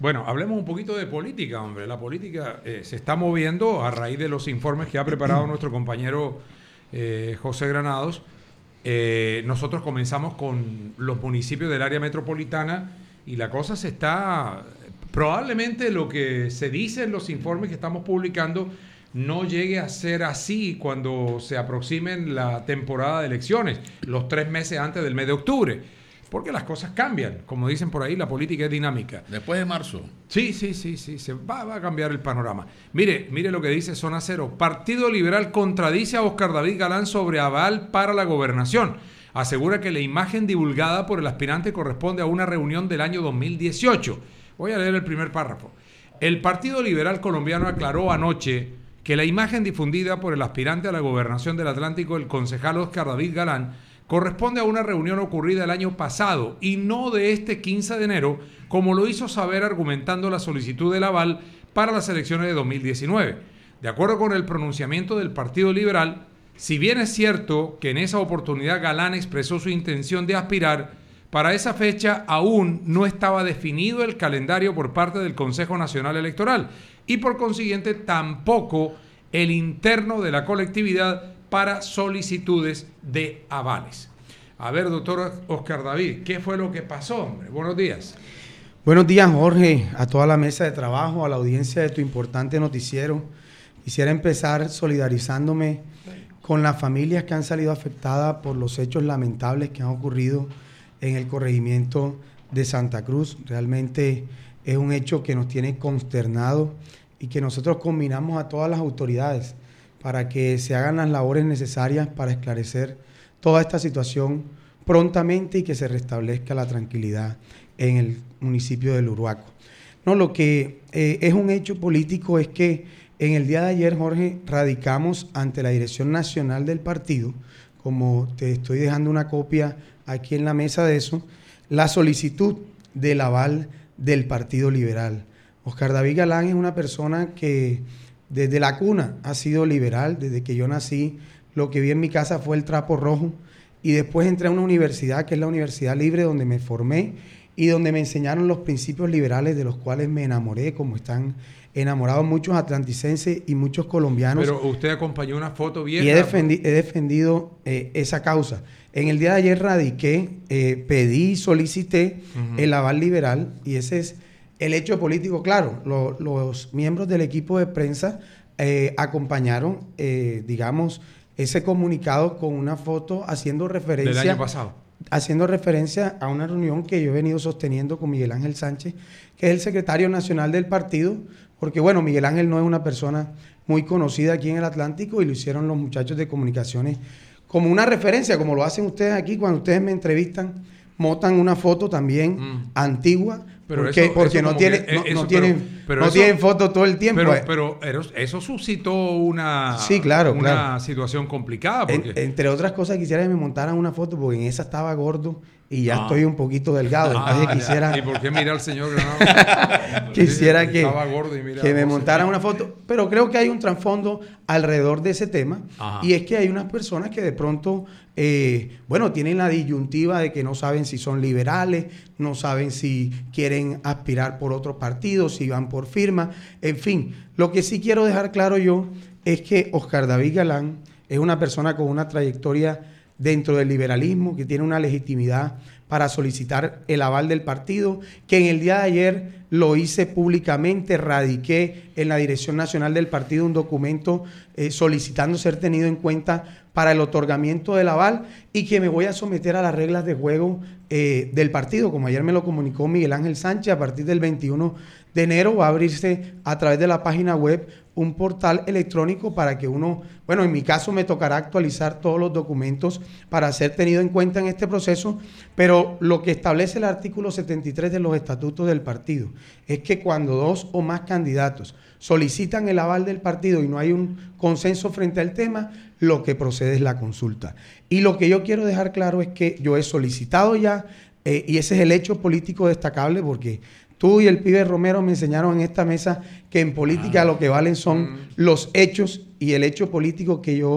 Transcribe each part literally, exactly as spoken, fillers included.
Bueno, hablemos un poquito de política, hombre. La política eh, se está moviendo a raíz de los informes que ha preparado nuestro compañero eh, José Granados. Eh, nosotros comenzamos con los municipios del área metropolitana y la cosa se está... Probablemente lo que se dice en los informes que estamos publicando no llegue a ser así cuando se aproximen la temporada de elecciones, los tres meses antes del mes de octubre, porque las cosas cambian. Como dicen por ahí, la política es dinámica. Después de marzo. Sí, sí, sí, sí, se va, va a cambiar el panorama. Mire, mire lo que dice Zona Cero. Partido Liberal contradice a Oscar David Galán sobre aval para la gobernación. Asegura que la imagen divulgada por el aspirante corresponde a una reunión del año dos mil dieciocho. Voy a leer el primer párrafo. El Partido Liberal Colombiano aclaró anoche que la imagen difundida por el aspirante a la gobernación del Atlántico, el concejal Oscar David Galán, corresponde a una reunión ocurrida el año pasado y no de este quince de enero, como lo hizo saber argumentando la solicitud del aval para las elecciones de dos mil diecinueve. De acuerdo con el pronunciamiento del Partido Liberal, si bien es cierto que en esa oportunidad Galán expresó su intención de aspirar, para esa fecha aún no estaba definido el calendario por parte del Consejo Nacional Electoral y por consiguiente tampoco el interno de la colectividad para solicitudes de avales. A ver, doctor Oscar David, ¿qué fue lo que pasó, hombre? Buenos días. Buenos días, Jorge, a toda la mesa de trabajo, a la audiencia de tu importante noticiero. Quisiera empezar solidarizándome con las familias que han salido afectadas por los hechos lamentables que han ocurrido en el corregimiento de Santa Cruz. Realmente es un hecho que nos tiene consternado y que nosotros combinamos a todas las autoridades para que se hagan las labores necesarias para esclarecer toda esta situación prontamente y que se restablezca la tranquilidad en el municipio del Uruaco. No, lo que eh, es un hecho político es que en el día de ayer, Jorge, radicamos ante la Dirección Nacional del partido, como te estoy dejando una copia aquí en la mesa de eso, la solicitud del aval del Partido Liberal. Oscar David Galán es una persona que desde la cuna ha sido liberal. Desde que yo nací, lo que vi en mi casa fue el trapo rojo y después entré a una universidad que es la Universidad Libre, donde me formé y donde me enseñaron los principios liberales de los cuales me enamoré, como están enamorados muchos atlanticenses y muchos colombianos. Pero usted acompañó una foto vieja. Y he, defendi he defendido eh, esa causa. En el día de ayer radiqué, eh, pedí, solicité uh-huh. el aval liberal y ese es el hecho político. Claro, lo, los miembros del equipo de prensa eh, acompañaron, eh, digamos, ese comunicado con una foto haciendo referencia... Del año pasado. Haciendo referencia a una reunión que yo he venido sosteniendo con Miguel Ángel Sánchez, que es el secretario nacional del partido, porque bueno, Miguel Ángel no es una persona muy conocida aquí en el Atlántico y lo hicieron los muchachos de comunicaciones como una referencia, como lo hacen ustedes aquí cuando ustedes me entrevistan, montan una foto también mm. antigua, pero porque, eso, porque eso no, tiene, que, no, eso, no tienen, pero, pero no eso, tienen fotos todo el tiempo. Pero, pero eso suscitó una, sí, claro, una claro. situación complicada. Porque... En, entre otras cosas, quisiera que me montaran una foto, porque en esa estaba gordo y ya ah. estoy un poquito delgado. Ah, Entonces quisiera... ¿Y por qué mira al señor Granado? Quisiera que, gordo y mira que me montaran una foto. Pero creo que hay un trasfondo alrededor de ese tema. Ajá. Y es que hay unas personas que de pronto, eh, bueno, tienen la disyuntiva de que no saben si son liberales, no saben si quieren aspirar por otro partido, si van por firma. En fin, lo que sí quiero dejar claro yo es que Oscar David Galán es una persona con una trayectoria dentro del liberalismo, que tiene una legitimidad para solicitar el aval del partido, que en el día de ayer lo hice públicamente, radiqué en la Dirección Nacional del partido un documento eh, solicitando ser tenido en cuenta para el otorgamiento del aval y que me voy a someter a las reglas de juego eh, del partido, como ayer me lo comunicó Miguel Ángel Sánchez. A partir del veintiuno de enero va a abrirse a través de la página web un portal electrónico para que uno, bueno, en mi caso me tocará actualizar todos los documentos para ser tenido en cuenta en este proceso, pero lo que establece el artículo setenta y tres de los estatutos del partido es que cuando dos o más candidatos solicitan el aval del partido y no hay un consenso frente al tema, lo que procede es la consulta. Y lo que yo quiero dejar claro es que yo he solicitado ya, eh, y ese es el hecho político destacable, porque tú y el pibe Romero me enseñaron en esta mesa que en política ah, lo que valen son mm. los hechos, y el hecho político que yo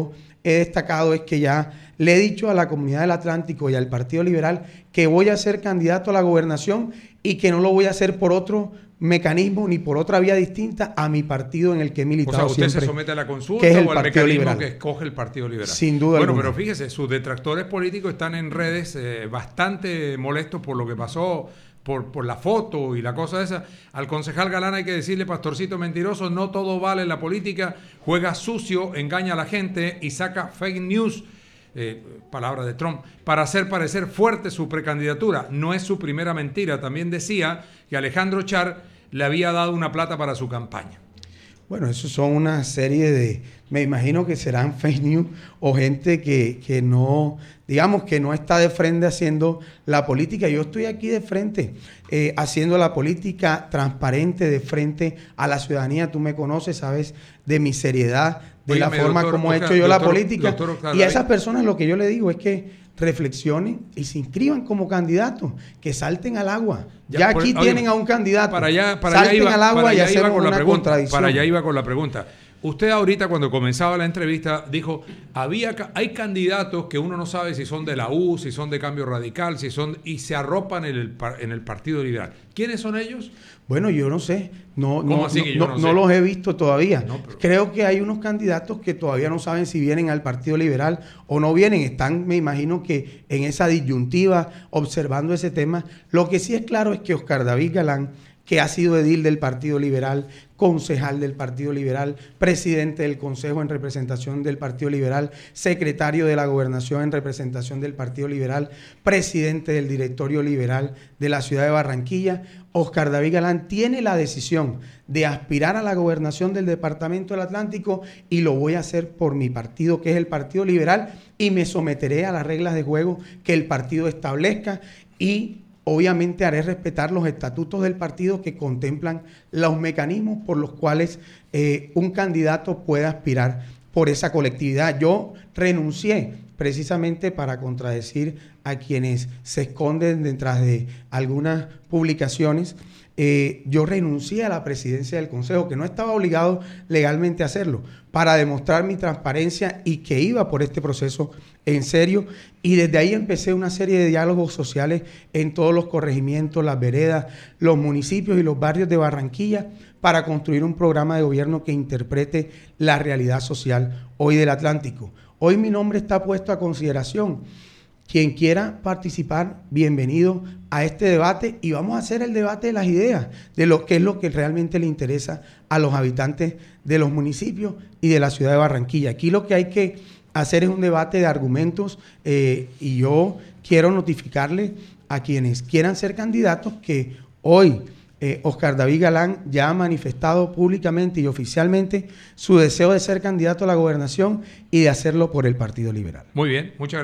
he destacado es que ya le he dicho a la comunidad del Atlántico y al Partido Liberal que voy a ser candidato a la gobernación y que no lo voy a hacer por otro mecanismo ni por otra vía distinta a mi partido en el que he militado. O sea, usted siempre, se somete a la consulta que es el o al Partido mecanismo Liberal. que escoge el Partido Liberal. Sin duda Bueno, alguna. pero fíjese, sus detractores políticos están en redes eh, bastante molestos por lo que pasó, por, por la foto y la cosa esa. Al concejal Galán hay que decirle, pastorcito mentiroso, no todo vale en la política, juega sucio, engaña a la gente y saca fake news. Eh, palabra de Trump, para hacer parecer fuerte su precandidatura. No es su primera mentira. También decía que Alejandro Char le había dado una plata para su campaña. Bueno, eso son una serie de, me imagino que serán fake news o gente que, que no, digamos que no está de frente haciendo la política. Yo estoy aquí de frente, eh, haciendo la política transparente, de frente a la ciudadanía. Tú me conoces, sabes de mi seriedad, de Óigame, la forma doctor, como he Oscar, hecho yo doctor, la política. doctor Oscar, y a esas personas lo que yo le digo es que reflexionen y se inscriban como candidatos, que salten al agua. Ya, ya aquí por, tienen oye, a un candidato. Para allá, para salten allá iba, al agua para y allá iba hacemos con la una pregunta, contradicción. Para allá iba con la pregunta. Usted ahorita cuando comenzaba la entrevista dijo, había hay candidatos que uno no sabe si son de la U, si son de Cambio Radical, si son y se arropan en el, en el Partido Liberal. ¿Quiénes son ellos? Bueno, yo no sé, no, ¿Cómo no, así que yo no, no, no, sé? no los he visto todavía. No, pero... Creo que hay unos candidatos que todavía no saben si vienen al Partido Liberal o no vienen. Están, me imagino que en esa disyuntiva, observando ese tema. Lo que sí es claro es que Oscar David Galán, que ha sido edil del Partido Liberal, concejal del Partido Liberal, presidente del Consejo en representación del Partido Liberal, secretario de la Gobernación en representación del Partido Liberal, presidente del Directorio Liberal de la ciudad de Barranquilla. Oscar David Galán tiene la decisión de aspirar a la gobernación del Departamento del Atlántico y lo voy a hacer por mi partido, que es el Partido Liberal, y me someteré a las reglas de juego que el partido establezca y obviamente haré respetar los estatutos del partido que contemplan los mecanismos por los cuales eh, un candidato puede aspirar por esa colectividad. Yo renuncié precisamente para contradecir a quienes se esconden detrás de algunas publicaciones. Eh, yo renuncié a la presidencia del Consejo, que no estaba obligado legalmente a hacerlo, para demostrar mi transparencia y que iba por este proceso en serio. Y desde ahí empecé una serie de diálogos sociales en todos los corregimientos, las veredas, los municipios y los barrios de Barranquilla para construir un programa de gobierno que interprete la realidad social hoy del Atlántico. Hoy mi nombre está puesto a consideración. Quien quiera participar, bienvenido a este debate y vamos a hacer el debate de las ideas, de lo que es lo que realmente le interesa a los habitantes de los municipios y de la ciudad de Barranquilla. Aquí lo que hay que hacer es un debate de argumentos eh, y yo quiero notificarle a quienes quieran ser candidatos que hoy eh, Oscar David Galán ya ha manifestado públicamente y oficialmente su deseo de ser candidato a la gobernación y de hacerlo por el Partido Liberal. Muy bien, muchas gracias.